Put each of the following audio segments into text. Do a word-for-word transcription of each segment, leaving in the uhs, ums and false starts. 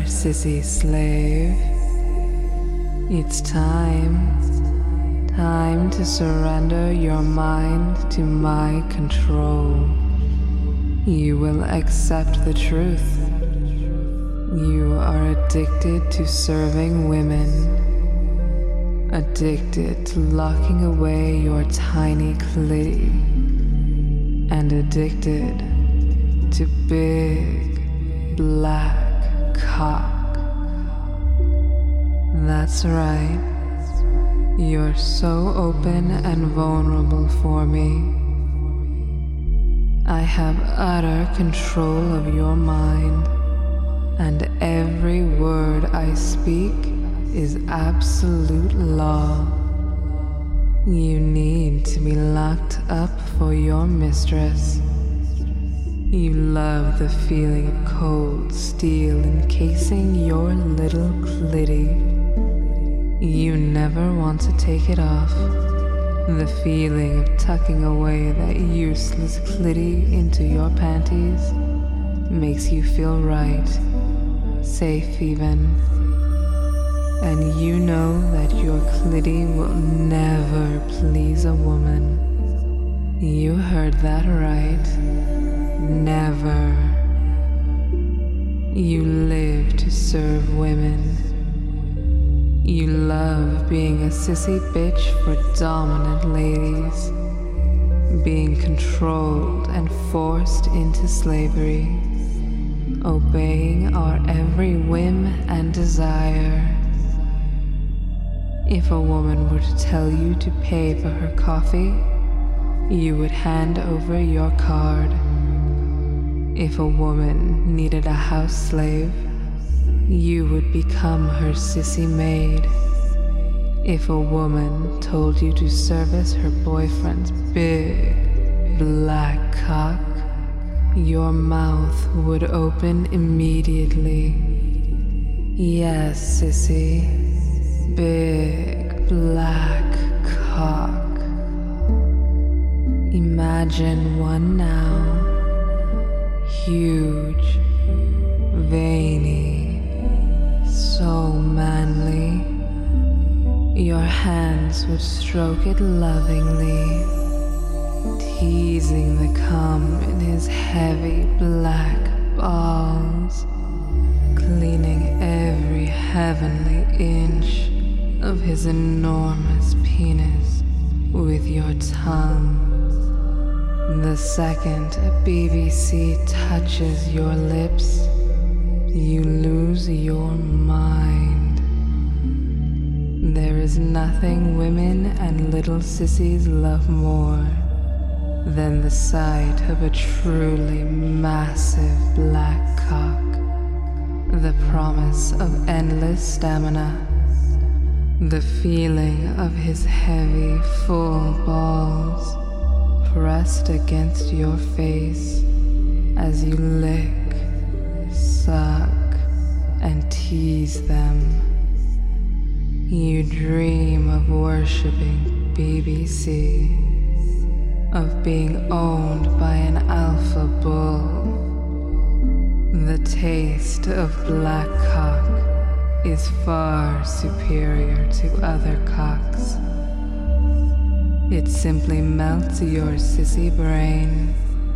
sissy slave. It's time, time to surrender your mind to my control. You will accept the truth. You are addicted to serving women, addicted to locking away your tiny clitty, and addicted to big black cock. That's right. You're so open and vulnerable for me. I have utter control of your mind, and every word I speak is absolute law. You need to be locked up for your mistress. You love the feeling of cold steel encasing your little clitty. You never want to take it off. The feeling of tucking away that useless clitty into your panties makes you feel right, safe even. And you know that your clitty will never please a woman. You heard that right. Never. You live to serve women. You love being a sissy bitch for dominant ladies, being controlled and forced into slavery, obeying our every whim and desire. If a woman were to tell you to pay for her coffee, you would hand over your card. If a woman needed a house slave, you would become her sissy maid. If a woman told you to service her boyfriend's big black cock, your mouth would open immediately. Yes, sissy, big black cock. Imagine one now, huge, veiny, so manly. Your hands would stroke it lovingly, teasing the cum in his heavy black balls, cleaning every heavenly inch of his enormous penis with your tongue. The second a B B C touches your lips, you lose your mind. There is nothing women and little sissies love more than the sight of a truly massive black cock, the promise of endless stamina, the feeling of his heavy, full balls pressed against your face as you lick, suck, and tease them. You dream of worshipping B B C, of being owned by an alpha bull. The taste of black cock is far superior to other cocks. It simply melts your sissy brain.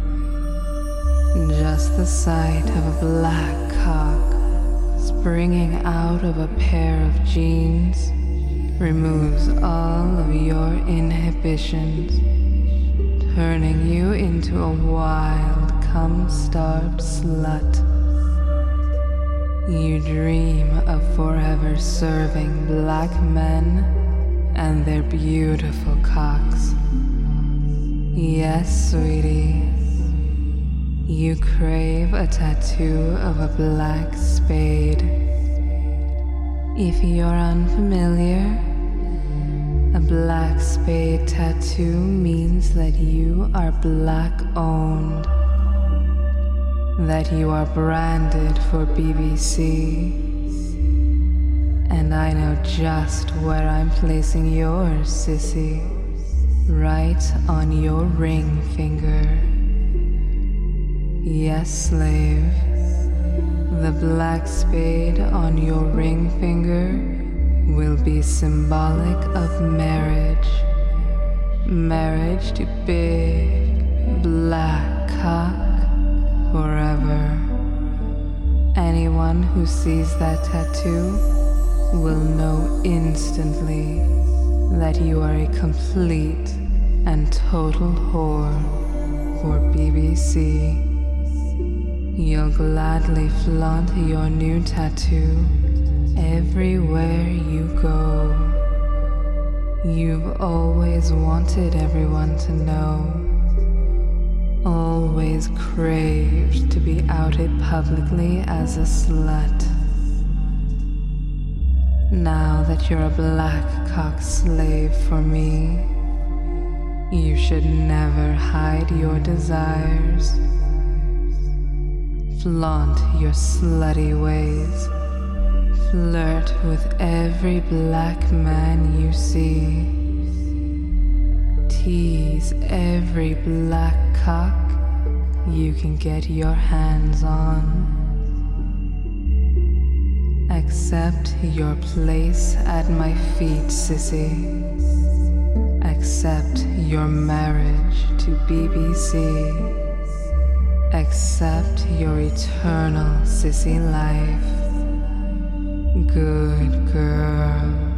Just the sight of a black cock springing out of a pair of jeans removes all of your inhibitions, turning you into a wild, cum-starved slut. You dream of forever serving black men and their beautiful cocks. Yes, sweetie. You crave a tattoo of a black spade. If you're unfamiliar, a black spade tattoo means that you are black owned, that you are branded for B B C. And I know just where I'm placing yours, sissy, right on your ring finger. Yes, slave, The black spade on your ring finger will be symbolic of marriage. Marriage to big black cock forever. Anyone who sees that tattoo will know instantly that you are a complete and total whore for B B C. You'll gladly flaunt your new tattoo everywhere you go. You've always wanted everyone to know, always craved to be outed publicly as a slut. Now that you're a black cock slave for me, you should never hide your desires. Flaunt your slutty ways. Flirt with every black man you see. Tease every black cock you can get your hands on. Accept your place at my feet, sissy. Accept your marriage to B B C. Accept your eternal sissy life. Good girl.